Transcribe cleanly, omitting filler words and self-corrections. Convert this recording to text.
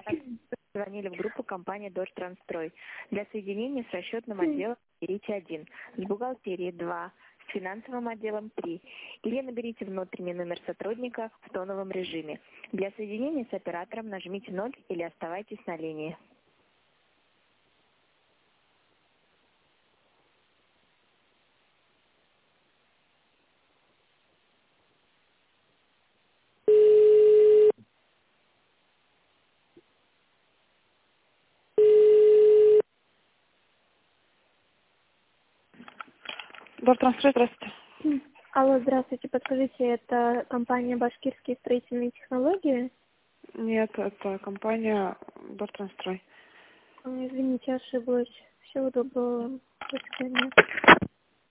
Звонили в группу компании «Дождь-Трансстрой». Для соединения с расчетным отделом наберите 1, с бухгалтерией 2, с финансовым отделом 3. Или наберите внутренний номер сотрудника в тоновом режиме. Для соединения с оператором нажмите 0 или оставайтесь на линии. Дождь-Трансстрой, здравствуйте. Алло, здравствуйте. Подскажите, это компания «Башкирские строительные технологии»? Нет, это компания Дождь-Трансстрой. Извините, ошиблась. Всего доброго. До свидания.